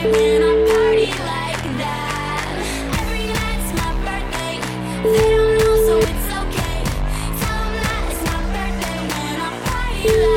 when I party like that. Every night's my birthday. They don't know, so it's okay. Tell them that it's my birthday when I party like that.